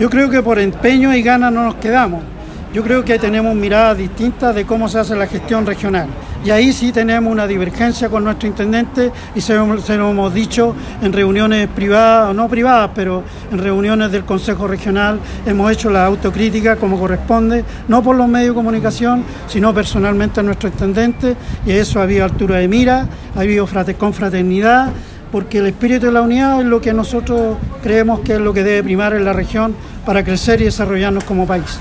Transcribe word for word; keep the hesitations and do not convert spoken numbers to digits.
Yo creo que por empeño y ganas no nos quedamos. Yo creo que tenemos miradas distintas de cómo se hace la gestión regional. Y ahí sí tenemos una divergencia con nuestro intendente y se, se lo hemos dicho en reuniones privadas, no privadas, pero en reuniones del Consejo Regional. Hemos hecho la autocrítica como corresponde, no por los medios de comunicación, sino personalmente a nuestro intendente. Y eso ha habido altura de mira, ha habido frate, confraternidad, porque el espíritu de la unidad es lo que nosotros creemos que es lo que debe primar en la región para crecer y desarrollarnos como país.